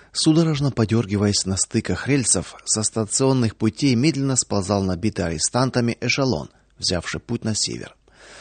Судорожно подергиваясь на стыках рельсов, со станционных путей медленно сползал набитый арестантами эшелон, взявший путь на север.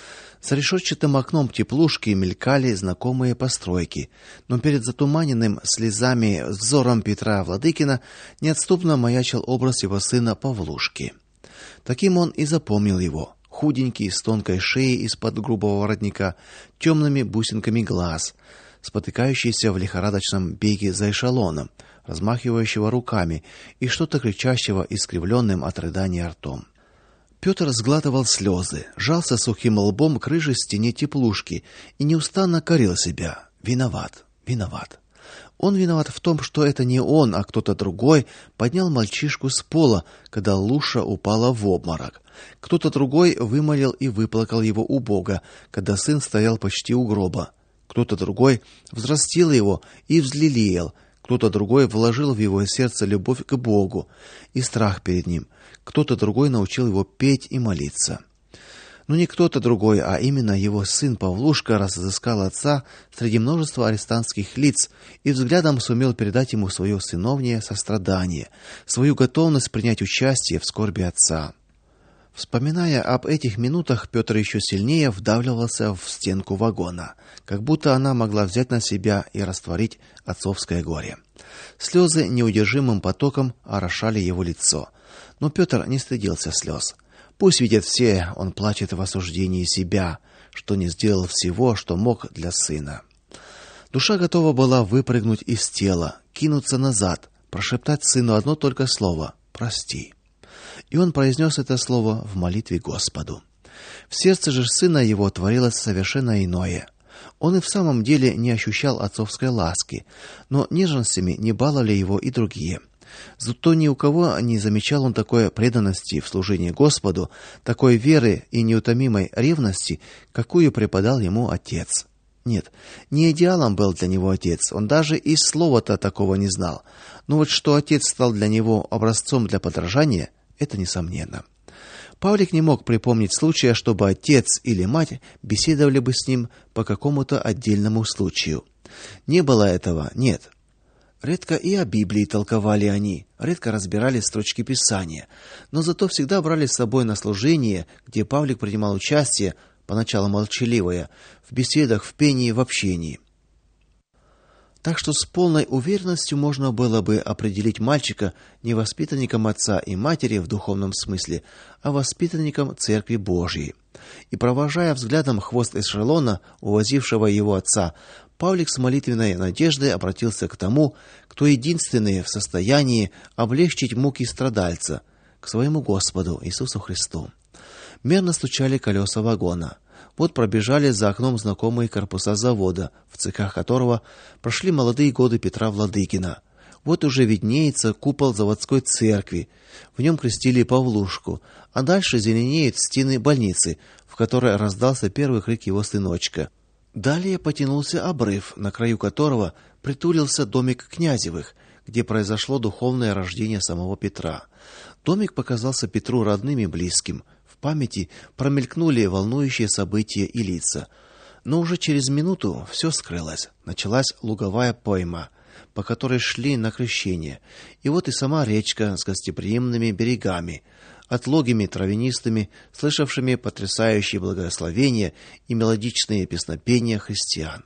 За решетчатым окном теплушки мелькали знакомые постройки, но перед затуманенным слезами взором Петра Владыкина неотступно маячил образ его сына Павлушки. Таким он и запомнил его: худенький, с тонкой шеей из-под грубого воротника, темными бусинками глаз, спотыкающийся в лихорадочном беге за эшелоном, размахивающего руками и что-то кричащего искривленным от рыдания ртом. Петр сглатывал слезы, жался сухим лбом к рыжей стене теплушки и неустанно корил себя: виноват, виноват. Он виноват в том, что это не он, а кто-то другой поднял мальчишку с пола, когда Луша упала в обморок. Кто-то другой вымолил и выплакал его у Бога, когда сын стоял почти у гроба. Кто-то другой взрастил его и взлелеял. Кто-то другой вложил в его сердце любовь к Богу и страх перед ним. Кто-то другой научил его петь и молиться. Но не кто-то другой, а именно его сын Павлушка разыскал отца среди множества арестантских лиц и взглядом сумел передать ему свое сыновнее сострадание, свою готовность принять участие в скорби отца. Вспоминая об этих минутах, Петр еще сильнее вдавливался в стенку вагона, как будто она могла взять на себя и растворить отцовское горе. Слезы неудержимым потоком орошали его лицо, но Петр не стыдился слез. Пусть видят все, он плачет в осуждении себя, что не сделал всего, что мог для сына. Душа готова была выпрыгнуть из тела, кинуться назад, прошептать сыну одно только слово: прости. И он произнес это слово в молитве Господу. В сердце же сына его творилось совершенно иное. Он и в самом деле не ощущал отцовской ласки, но нежностями не баловали его и другие. Зато ни у кого не замечал он такой преданности в служении Господу, такой веры и неутомимой ревности, какую преподал ему отец. Нет, не идеалом был для него отец, он даже и слова-то такого не знал. Но вот что отец стал для него образцом для подражания, это несомненно. Павлик не мог припомнить случая, чтобы отец или мать беседовали бы с ним по какому-то отдельному случаю. Не было этого, нет. Редко и о Библии толковали они, редко разбирали строчки Писания, но зато всегда брали с собой на служение, где Павлик принимал участие, поначалу молчаливое, в беседах, в пении, в общении. Так что с полной уверенностью можно было бы определить мальчика не воспитанником отца и матери в духовном смысле, а воспитанником Церкви Божией. И провожая взглядом хвост эшелона, увозившего его отца, Павлик с молитвенной надеждой обратился к тому, кто единственный в состоянии облегчить муки страдальца, к своему Господу Иисусу Христу. Мерно стучали колеса вагона. Вот пробежали за окном знакомые корпуса завода, в цехах которого прошли молодые годы Петра Владыкина. Вот уже виднеется купол заводской церкви. В нем крестили Павлушку, а дальше зеленеют стены больницы, в которой раздался первый крик его сыночка. Далее потянулся обрыв, на краю которого притулился домик Князевых, где произошло духовное рождение самого Петра. Домик показался Петру родным и близким. В памяти промелькнули волнующие события и лица. Но уже через минуту все скрылось. Началась луговая пойма, по которой шли на крещение. И вот и сама речка с гостеприимными берегами, отлогими травянистыми, слышавшими потрясающие благословения и мелодичные песнопения христиан.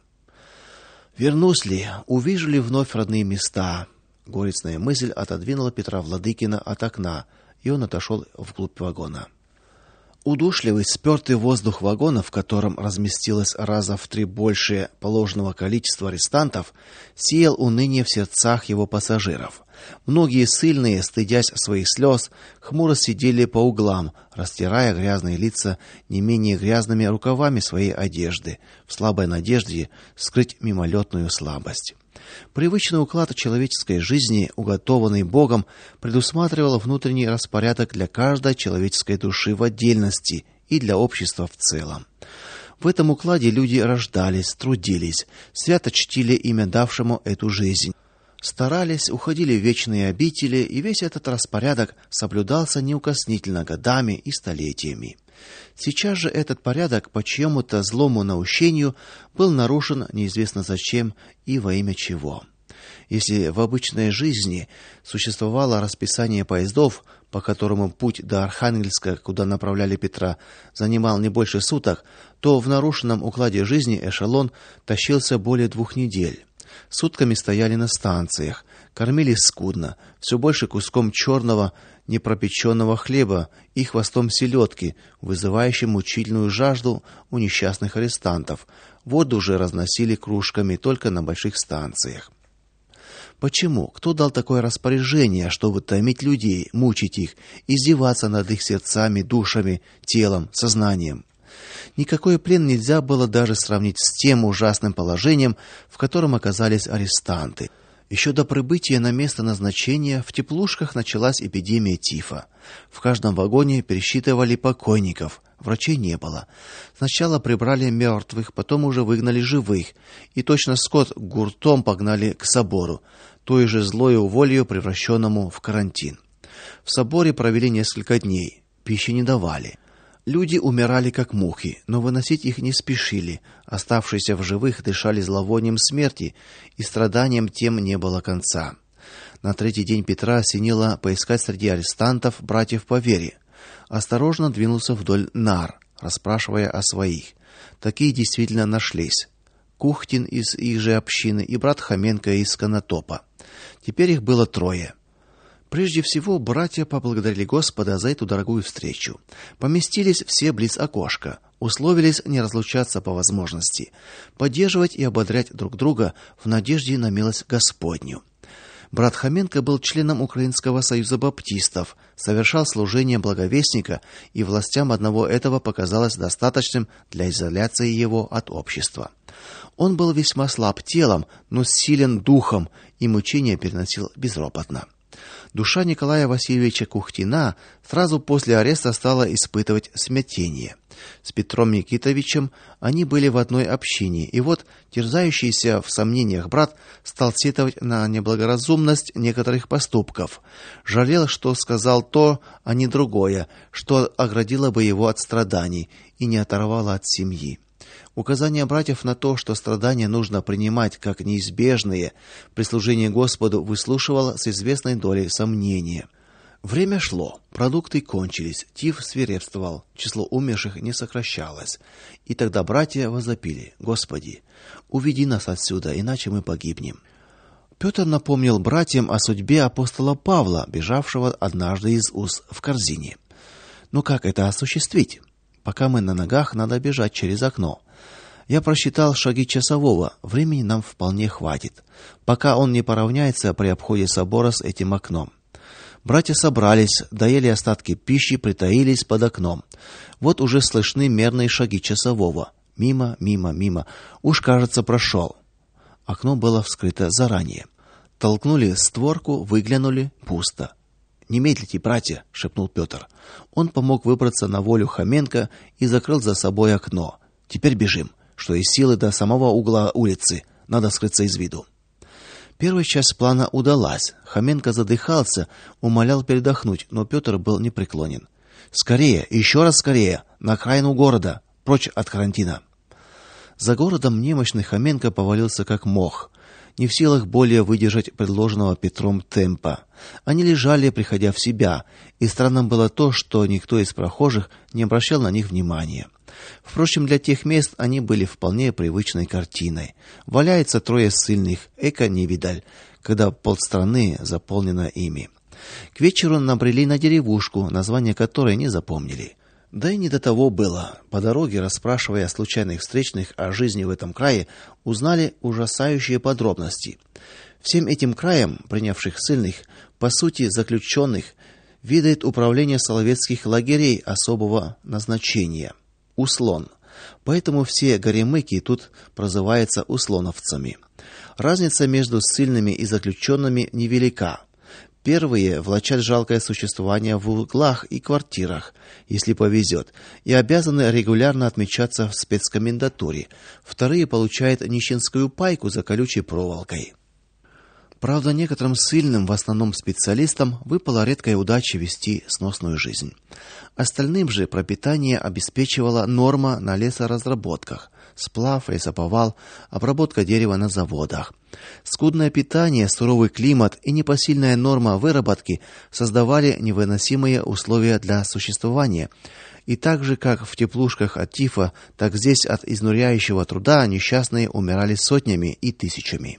Вернусь ли, увижу ли вновь родные места? Горестная мысль отодвинула Петра Владыкина от окна, и он отошел вглубь вагона. Удушливый, спертый воздух вагона, в котором разместилось раза в 3 больше положенного количества арестантов, сеял уныние в сердцах его пассажиров. Многие ссыльные, стыдясь своих слез, хмуро сидели по углам, растирая грязные лица не менее грязными рукавами своей одежды, в слабой надежде скрыть мимолетную слабость. Привычный уклад человеческой жизни, уготованный Богом, предусматривал внутренний распорядок для каждой человеческой души в отдельности и для общества в целом. В этом укладе люди рождались, трудились, свято чтили имя давшему эту жизнь, старались, уходили в вечные обители, и весь этот распорядок соблюдался неукоснительно годами и столетиями. Сейчас же этот порядок по чьему-то злому наущению был нарушен неизвестно зачем и во имя чего. Если в обычной жизни существовало расписание поездов, по которому путь до Архангельска, куда направляли Петра, занимал не больше суток, то в нарушенном укладе жизни эшелон тащился более 2 недель. Сутками стояли на станциях, кормились скудно, все больше куском черного непропеченного хлеба и хвостом селедки, вызывающим мучительную жажду у несчастных арестантов. Воду же разносили кружками только на больших станциях. Почему? Кто дал такое распоряжение, чтобы томить людей, мучить их, издеваться над их сердцами, душами, телом, сознанием? Никакой плен нельзя было даже сравнить с тем ужасным положением, в котором оказались арестанты. Еще до прибытия на место назначения в теплушках началась эпидемия тифа. В каждом вагоне пересчитывали покойников. Врачей не было. Сначала прибрали мертвых, потом уже выгнали живых, и точно скот гуртом погнали к собору, той же злою волею превращенному в карантин. В соборе провели несколько дней. Пищи не давали. Люди умирали как мухи, но выносить их не спешили. Оставшиеся в живых дышали зловонием смерти, и страданиям тем не было конца. На 3-й день Петра осенило поискать среди арестантов братьев по вере. Осторожно двинулся вдоль нар, расспрашивая о своих. Такие действительно нашлись. Кухтин из их же общины и брат Хоменко из Конотопа. Теперь их было 3. Прежде всего, братья поблагодарили Господа за эту дорогую встречу. Поместились все близ окошка, условились не разлучаться по возможности, поддерживать и ободрять друг друга в надежде на милость Господню. Брат Хоменко был членом Украинского союза баптистов, совершал служение благовестника, и властям одного этого показалось достаточным для изоляции его от общества. Он был весьма слаб телом, но силен духом, и мучения переносил безропотно. Душа Николая Васильевича Кухтина сразу после ареста стала испытывать смятение. С Петром Никитовичем они были в одной общине, и вот терзающийся в сомнениях брат стал сетовать на неблагоразумность некоторых поступков. Жалел, что сказал то, а не другое, что оградило бы его от страданий и не оторвало от семьи. Указания братьев на то, что страдания нужно принимать как неизбежные, при служении Господу выслушивал с известной долей сомнения. Время шло, продукты кончились, тиф свирепствовал, число умерших не сокращалось. И тогда братья возопили: «Господи, уведи нас отсюда, иначе мы погибнем». Петр напомнил братьям о судьбе апостола Павла, бежавшего однажды из Уз в корзине. Но как это осуществить? Пока мы на ногах, надо бежать через окно. Я просчитал шаги часового, времени нам вполне хватит, пока он не поравняется при обходе собора с этим окном. Братья собрались, доели остатки пищи, притаились под окном. Вот уже слышны мерные шаги часового. Мимо, мимо, мимо. Уж, кажется, прошел. Окно было вскрыто заранее. Толкнули створку, выглянули, пусто. «Не медлите, братья», — шепнул Петр. Он помог выбраться на волю Хоменко и закрыл за собой окно. «Теперь бежим, что из силы до самого угла улицы. Надо скрыться из виду». Первая часть плана удалась. Хоменко задыхался, умолял передохнуть, но Петр был непреклонен. «Скорее, еще раз скорее, на окраину города, прочь от карантина». За городом немощный Хоменко повалился как мох, не в силах более выдержать предложенного Петром темпа. Они лежали, приходя в себя, и странным было то, что никто из прохожих не обращал на них внимания. Впрочем, для тех мест они были вполне привычной картиной. Валяется 3 ссыльных, эко невидаль, когда полстраны заполнено ими. К вечеру набрели на деревушку, название которой не запомнили. Да и не до того было. По дороге, расспрашивая случайных встречных о жизни в этом крае, узнали ужасающие подробности. Всем этим краем, принявших ссыльных, по сути заключенных, ведает управление соловецких лагерей особого назначения – Услон. Поэтому все горемыки тут прозываются услоновцами. Разница между ссыльными и заключенными невелика. Первые влачат жалкое существование в углах и квартирах, если повезет, и обязаны регулярно отмечаться в спецкомендатуре. Вторые получают нищенскую пайку за колючей проволокой. Правда, некоторым ссыльным, в основном специалистам, выпала редкая удача вести сносную жизнь. Остальным же пропитание обеспечивала норма на лесоразработках. сплав, лесоповал, обработка дерева на заводах. Скудное питание, суровый климат и непосильная норма выработки создавали невыносимые условия для существования. И так же, как в теплушках от тифа, так здесь от изнуряющего труда несчастные умирали сотнями и тысячами.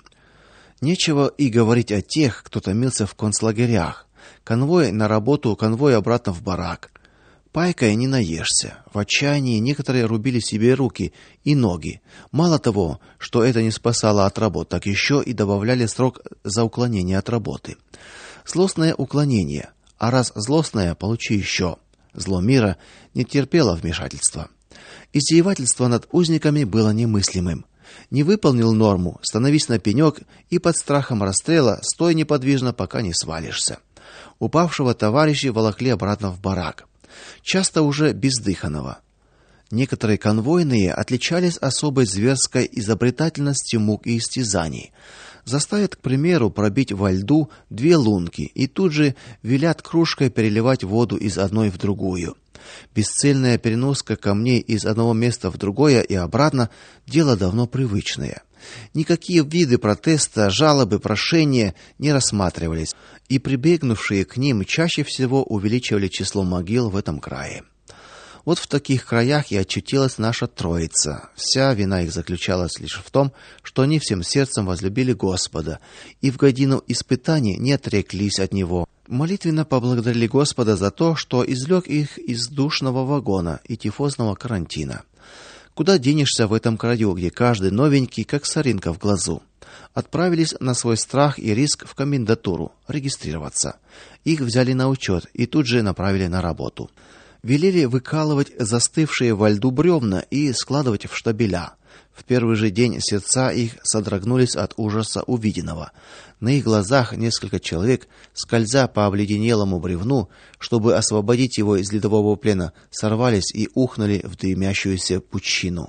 Нечего и говорить о тех, кто томился в концлагерях. Конвой на работу, конвой обратно в барак. Пайкой не наешься. В отчаянии некоторые рубили себе руки и ноги. Мало того, что это не спасало от работ, так еще и добавляли срок за уклонение от работы. Злостное уклонение. А раз злостное, получи еще. Зло мира не терпело вмешательства. Издевательство над узниками было немыслимым. Не выполнил норму, становись на пенек и под страхом расстрела стой неподвижно, пока не свалишься. Упавшего товарища волокли обратно в барак. Часто уже бездыханного. Некоторые конвойные отличались особой зверской изобретательностью мук и истязаний. Заставят, к примеру, пробить во льду 2 лунки и тут же велят кружкой переливать воду из одной в другую. Бесцельная переноска камней из одного места в другое и обратно дело давно привычное. Никакие виды протеста, жалобы, прошения не рассматривались, и прибегнувшие к ним чаще всего увеличивали число могил в этом крае. Вот в таких краях и очутилась наша троица. Вся вина их заключалась лишь в том, что они всем сердцем возлюбили Господа и в годину испытаний не отреклись от него. Молитвенно поблагодарили Господа за то, что извлек их из душного вагона и тифозного карантина. Куда денешься в этом краю, где каждый новенький, как соринка в глазу? Отправились на свой страх и риск в комендатуру регистрироваться. Их взяли на учет и тут же направили на работу. Велели выкалывать застывшие во льду бревна и складывать в штабеля. В первый же день сердца их содрогнулись от ужаса увиденного. На их глазах несколько человек, скользя по обледенелому бревну, чтобы освободить его из ледового плена, сорвались и ухнули в дымящуюся пучину.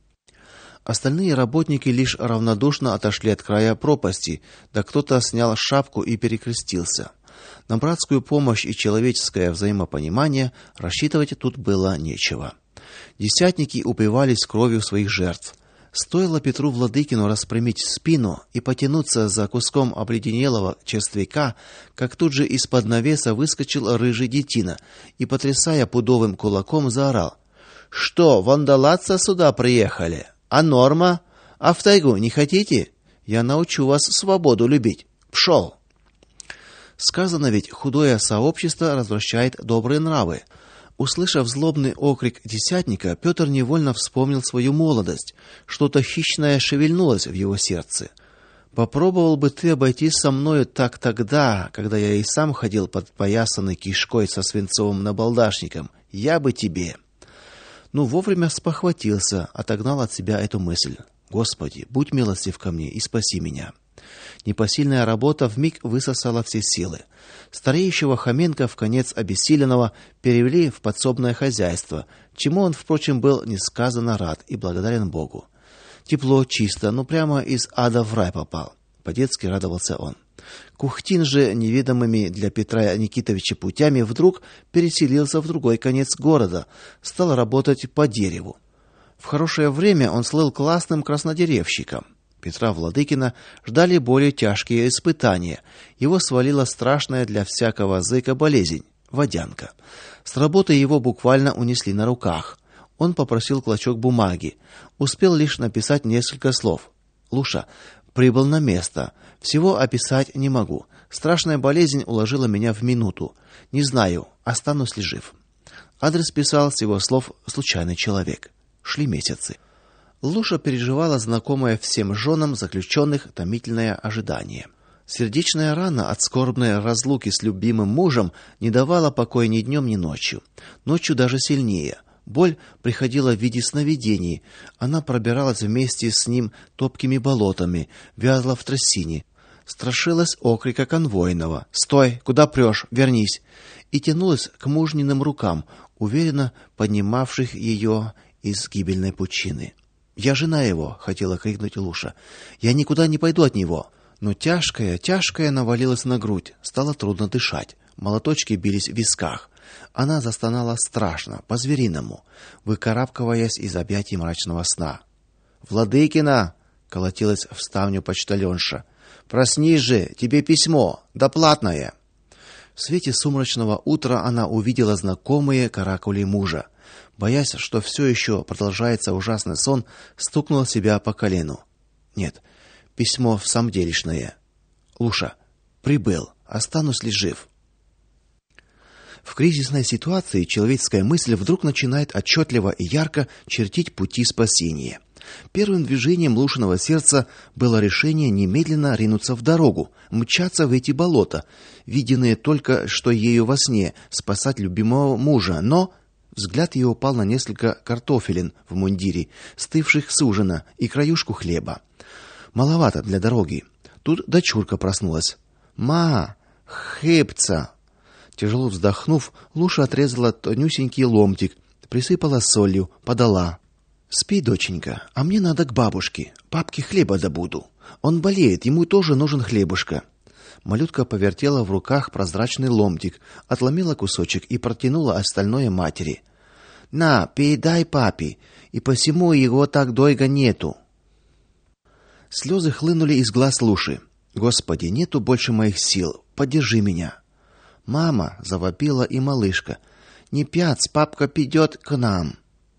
Остальные работники лишь равнодушно отошли от края пропасти, да кто-то снял шапку и перекрестился. На братскую помощь и человеческое взаимопонимание рассчитывать тут было нечего. Десятники упивались кровью своих жертв. Стоило Петру Владыкину распрямить спину и потянуться за куском обледенелого черствяка, как тут же из-под навеса выскочил рыжий детина и, потрясая пудовым кулаком, заорал: "Что, вандалаться сюда приехали? А норма? А в тайгу не хотите? Я научу вас свободу любить. Пшел!" Сказано ведь, худое сообщество развращает добрые нравы. Услышав злобный окрик десятника, Петр невольно вспомнил свою молодость. Что-то хищное шевельнулось в его сердце. Попробовал бы ты обойтись со мною так тогда, когда я и сам ходил подпоясанный кишкой со свинцовым набалдашником. Я бы тебе. Вовремя спохватился, отогнал от себя эту мысль. Господи, будь милостив ко мне и спаси меня. Непосильная работа вмиг высосала все силы. Стареющего Хоменко, вконец обессиленного, перевели в подсобное хозяйство, чему он, впрочем, был несказанно рад и благодарен Богу. Тепло, чисто, прямо из ада в рай попал. По-детски радовался он. Кухтин же неведомыми для Петра Никитовича путями вдруг переселился в другой конец города, стал работать по дереву. В хорошее время он слыл классным краснодеревщиком. Петра Владыкина ждали более тяжкие испытания. Его свалила страшная для всякого зэка болезнь водянка. С работы его буквально унесли на руках. Он попросил клочок бумаги, успел лишь написать несколько слов. Луша, прибыл на место. Всего описать не могу. Страшная болезнь уложила меня в минуту. Не знаю, останусь ли жив. Адрес писал с его слов случайный человек. Шли месяцы. Луша переживала знакомое всем женам заключенных томительное ожидание. Сердечная рана от скорбной разлуки с любимым мужем не давала покоя ни днем, ни ночью. Ночью даже сильнее. Боль приходила в виде сновидений. Она пробиралась вместе с ним топкими болотами, вязла в трясине. Страшилась окрика конвойного: "Стой, куда прешь? Вернись!" и тянулась к мужниным рукам, уверенно поднимавших ее из гибельной пучины. "Я жена его", хотела крикнуть Луша. "Я никуда не пойду от него". Но тяжкое навалилось на грудь, стало трудно дышать. Молоточки бились в висках. Она застонала страшно, по-звериному, выкарабкиваясь из объятий мрачного сна. Владыкина, колотилась в ставню почтальонша. Проснись же, тебе письмо, доплатное. В свете сумрачного утра она увидела знакомые каракули мужа. Боясь, что все еще продолжается ужасный сон, стукнула себя по колену. Нет, письмо в самом делешное. Луша, прибыл, останусь ли жив? В кризисной ситуации человеческая мысль вдруг начинает отчетливо и ярко чертить пути спасения. Первым движением Лушиного сердца было решение немедленно ринуться в дорогу, мчаться в эти болота, виденные только что ею во сне, спасать любимого мужа, но взгляд ее упал на несколько картофелин в мундире, стывших с ужина, и краюшку хлеба. Маловато для дороги. Тут дочурка проснулась. Ма, хлебца. Тяжело вздохнув, Луша отрезала тонюсенький ломтик, присыпала солью, подала. Спи, доченька, а мне надо к бабушке. Папке хлеба добуду. Он болеет, ему тоже нужен хлебушка. Малютка повертела в руках прозрачный ломтик, отломила кусочек и протянула остальное матери. На, передай папе, и посему его так долго нету. Слезы хлынули из глаз Луши. Господи, нету больше моих сил. Поддержи меня. Мама, завопила и малышка. Не пяц, папка придет к нам.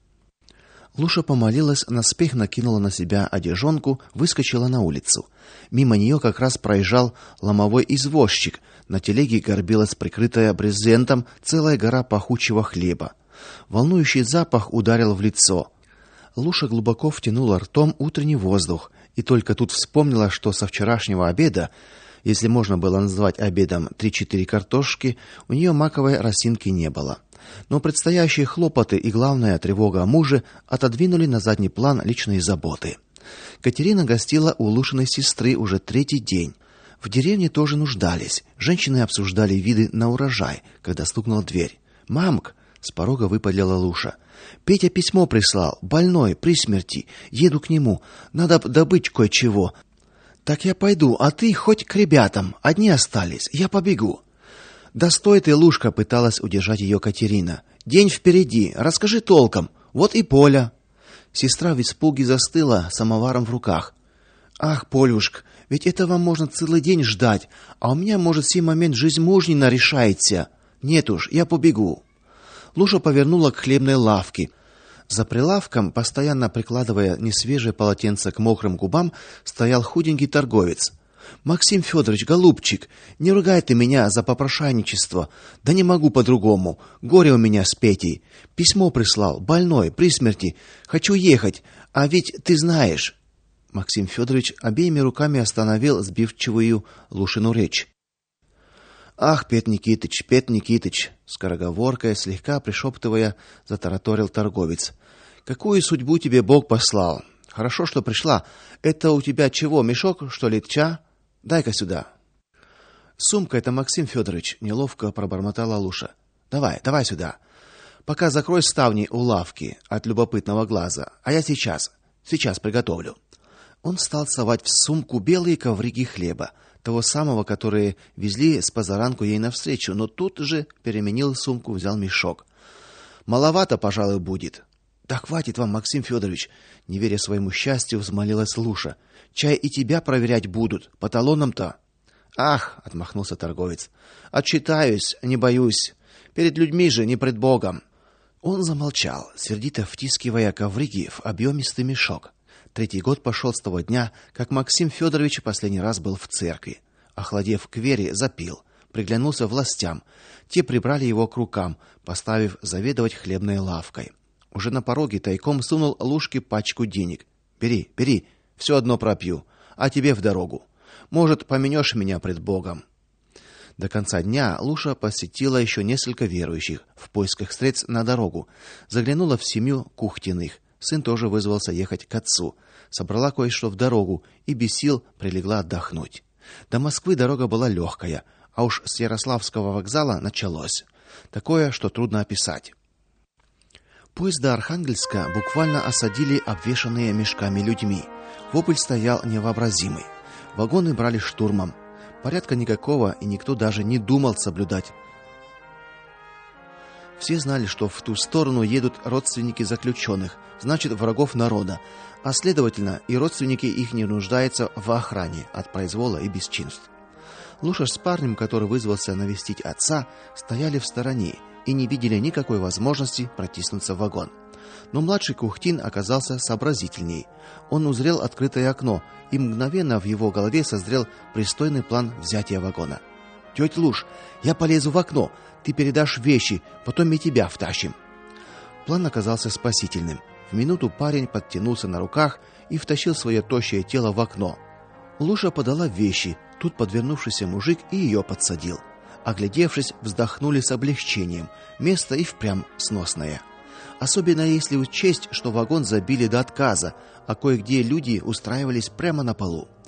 Луша помолилась, наспех накинула на себя одежонку, выскочила на улицу. Мимо нее как раз проезжал ломовой извозчик. На телеге горбилась прикрытая брезентом целая гора пахучего хлеба. Волнующий запах ударил в лицо. Луша глубоко втянула ртом утренний воздух и только тут вспомнила, что со вчерашнего обеда, если можно было назвать обедом 3-4 картошки, у нее маковой росинки не было. Но предстоящие хлопоты и главная тревога о муже отодвинули на задний план личные заботы. Катерина гостила у Лушиной сестры уже 3-й день. В деревне тоже нуждались. Женщины обсуждали виды на урожай, когда стукнула дверь. «Мамк!» — с порога выпалила Луша. «Петя письмо прислал. Больной, при смерти. Еду к нему. Надо добыть кое-чего. Так я пойду, а ты хоть к ребятам. Одни остались. Я побегу». «Да стой ты, Лушка!» — пыталась удержать ее Катерина. «День впереди. Расскажи толком. Вот и Поля». Сестра в испуге застыла, самоваром в руках. «Ах, Полюшка, ведь этого можно целый день ждать, а у меня, может, в сей момент жизнь мужнина решается. Нет уж, я побегу». Луша повернула к хлебной лавке. За прилавком, постоянно прикладывая несвежее полотенце к мокрым губам, стоял худенький торговец. «Максим Федорович, голубчик, не ругай ты меня за попрошайничество. Да не могу по-другому. Горе у меня с Петей. Письмо прислал, больной, при смерти. Хочу ехать, а ведь ты знаешь...» Максим Федорович обеими руками остановил сбивчивую Лушину речь. «Ах, Пет Никитыч!» — скороговоркой, слегка пришептывая, затараторил торговец. «Какую судьбу тебе Бог послал? Хорошо, что пришла. Это у тебя чего, мешок, что ли, ча? Дай-ка сюда». «Сумка это, Максим Федорович», — неловко пробормотала Луша. «Давай сюда. Пока закрой ставни у лавки от любопытного глаза, а я сейчас приготовлю». Он стал совать в сумку белые коврики хлеба, того самого, который везли с позаранку ей навстречу, но тут же переменил сумку, взял мешок. «Маловато, пожалуй, будет». «Да хватит вам, Максим Федорович», — не веря своему счастью, взмолилась Луша. «Чай и тебя проверять будут, по талонам-то». «Ах», — отмахнулся торговец, — «отчитаюсь, не боюсь. Перед людьми же, не пред Богом». Он замолчал, сердито втискивая коврики в объемистый мешок. 3-й год пошел с того дня, как Максим Федорович последний раз был в церкви. Охладев к вере, запил, приглянулся властям. Те прибрали его к рукам, поставив заведовать хлебной лавкой. Уже на пороге тайком сунул Лушке пачку денег. «Бери, все одно пропью, а тебе в дорогу. Может, поменешь меня пред Богом». До конца дня Луша посетила еще несколько верующих в поисках средств на дорогу. Заглянула в семью Кухтиных. Сын тоже вызвался ехать к отцу. Собрала кое-что в дорогу и без сил прилегла отдохнуть. До Москвы дорога была легкая, а уж с Ярославского вокзала началось. Такое, что трудно описать. Поезд до Архангельска буквально осадили обвешанные мешками людьми. Вопль стоял невообразимый. Вагоны брали штурмом. Порядка никакого, и никто даже не думал соблюдать. Все знали, что в ту сторону едут родственники заключенных, значит, врагов народа, а следовательно, и родственники их не нуждаются в охране от произвола и бесчинств. Луша с парнем, который вызвался навестить отца, стояли в стороне и не видели никакой возможности протиснуться в вагон. Но младший Кухтин оказался сообразительней. Он узрел открытое окно, и мгновенно в его голове созрел пристойный план взятия вагона. «Тетя Луш, я полезу в окно, ты передашь вещи, потом и тебя втащим». План оказался спасительным. В минуту парень подтянулся на руках и втащил свое тощее тело в окно. Луша подала вещи, тут подвернувшийся мужик и ее подсадил. Оглядевшись, вздохнули с облегчением. Место и впрямь сносное. Особенно если учесть, что вагон забили до отказа, а кое-где люди устраивались прямо на полу.